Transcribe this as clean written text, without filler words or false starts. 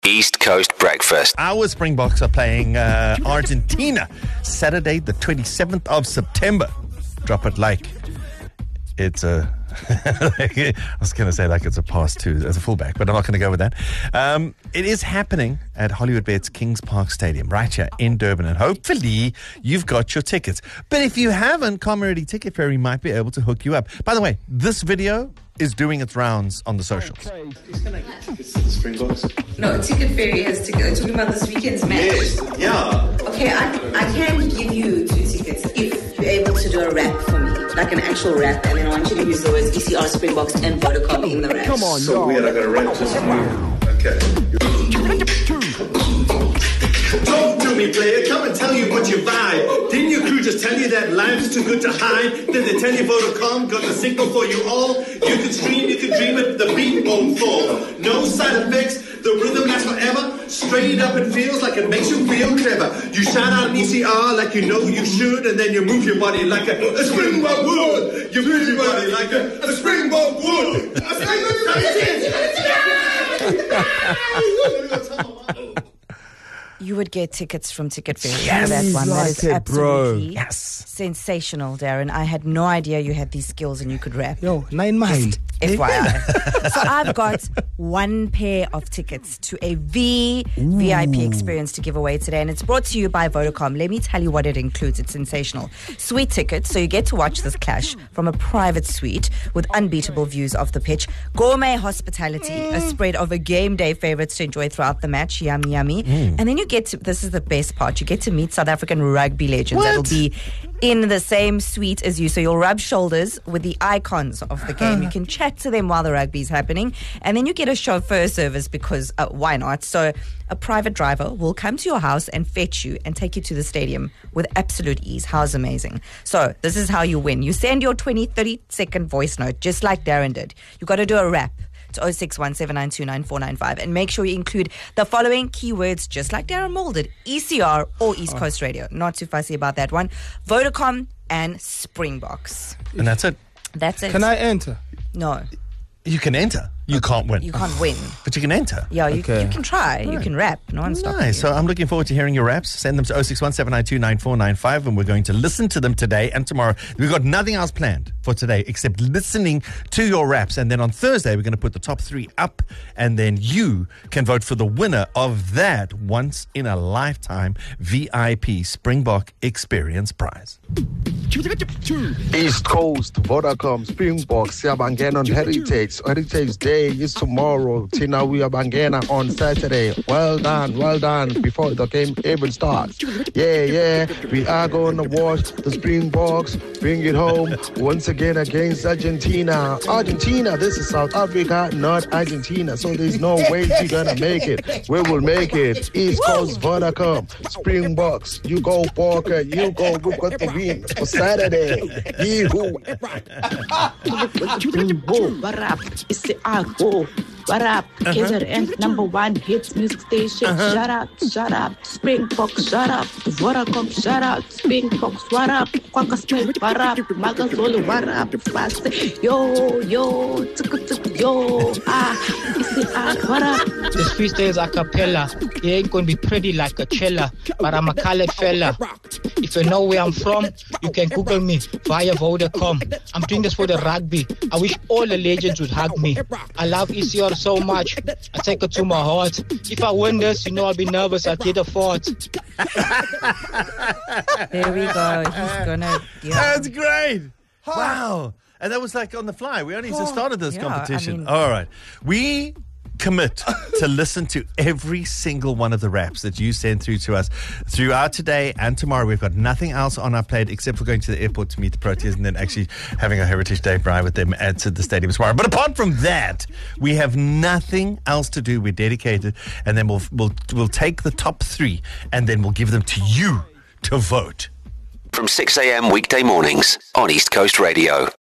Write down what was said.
East Coast Breakfast. Our Springboks are playing Argentina Saturday, the 27th of September. Drop it like it's a... I was going to say like it's a pass to as a fullback, but I'm not going to go with that. It is happening at Hollywood Bet's Kings Park Stadium right here in Durban, and hopefully you've got your tickets. But if you haven't, Comrade Ticket Ferry might be able to hook you up. By the way, this video is doing its rounds on the socials. He's going to get tickets to the Springboks. No, Ticket Ferry has tickets. Are you talking about this weekend's match? Yes, yeah. Okay, I can give you 2 tickets if you're able to do a rap for me, like an actual rap, and then I want you to use the words ECR, Springboks, and Vodacom in the rap. Come on, So weird, I got to rap just for you. Okay. Talk to me, player. Come and tell you what you vibe. Didn't your crew just tell you that life's too good to hide? Did they tell you Vodacom got the signal for you all? You can stream, you can dream it, the beat won't fall. No side effects, the rhythm lasts forever. Straight up, it feels like it makes you feel clever. You shout out an ECR like you know you should, and then you move your body like a Springbok would. You move your body like a Springbok would. A Springbok would. You would get tickets from Ticket Ferry. Yes, that one. That is like it, bro. absolutely sensational, Darren. I had no idea you had these skills and you could rap. Yo, 9 mind. FYI. So I've got 1 pair of tickets to a VIP experience to give away today, and it's brought to you by Vodacom. Let me tell you what it includes. It's sensational. Suite tickets, so you get to watch this clash from a private suite with unbeatable views of the pitch. Gourmet hospitality, a spread of a game day favorites to enjoy throughout the match. Yummy, yummy. And then you get to, this is the best part, you get to meet South African rugby legends that'll be in the same suite as you. So you'll rub shoulders with the icons of the game. You can chat to them while the rugby's happening. And then you get a chauffeur service because why not? So a private driver will come to your house and fetch you and take you to the stadium with absolute ease. How's amazing? So this is how you win. You send your 30-second voice note, just like Darren did. You got to do a rap to 0617929495 and make sure you include the following keywords, just like Darren molded: ECR or East Coast Radio. Not too fussy about that one. Vodacom and Springboks. And that's it. That's it. Can I enter? No. You can enter. You can't win. You can't win. But you can enter. Yeah, you Okay. can try. You can rap. No one's stopping you. Nice. So I'm looking forward to hearing your raps. Send them to 0617929495, and we're going to listen to them today and tomorrow. We've got nothing else planned for today except listening to your raps. And then on Thursday, we're going to put the top 3 up, and then you can vote for the winner of that once-in-a-lifetime VIP Springbok Experience prize. East Coast, Vodacom, Springboks, Siyabangena on Heritage. Heritage Day is tomorrow. Tina, we are Bangena on Saturday. Well done, well done. Before the game even starts. Yeah. We are going to watch the Springboks bring it home once again against Argentina. Argentina, this is South Africa, not Argentina. So there's no way you're going to make it. We will make it. East Coast, Vodacom, Springboks. You go, Parker. You go. We've got the win for Saturday. Yee-hoo. What up? It's the Agbo. What up? KZN #1 hits music station. Shut up. Springboks, shut up. Vodacom, shut up. Springboks, what up? Kwaka Smith, what up? Magazolo, what up? Fast. Yo. It's the Ag, what up? This freestyle is a cappella. It ain't gonna be pretty like a chiller, but I'm a colored fella. If you know where I'm from, you can Google me via Vodacom. I'm doing this for the rugby. I wish all the legends would hug me. I love ECR so much. I take it to my heart. If I win this, you know I'll be nervous. I'll get a fart. There we go. He's gonna. Yeah. That's great. Wow. And that was like on the fly. We only just started this competition. All right. We commit to listen to every single one of the raps that you send through to us throughout today and tomorrow. We've got nothing else on our plate except for going to the airport to meet the Proteas and then actually having a Heritage Day ride with them at the stadium tomorrow. But apart from that, we have nothing else to do. We're dedicated, and then we'll take the top 3 and then we'll give them to you to vote. From 6 a.m. weekday mornings on East Coast Radio.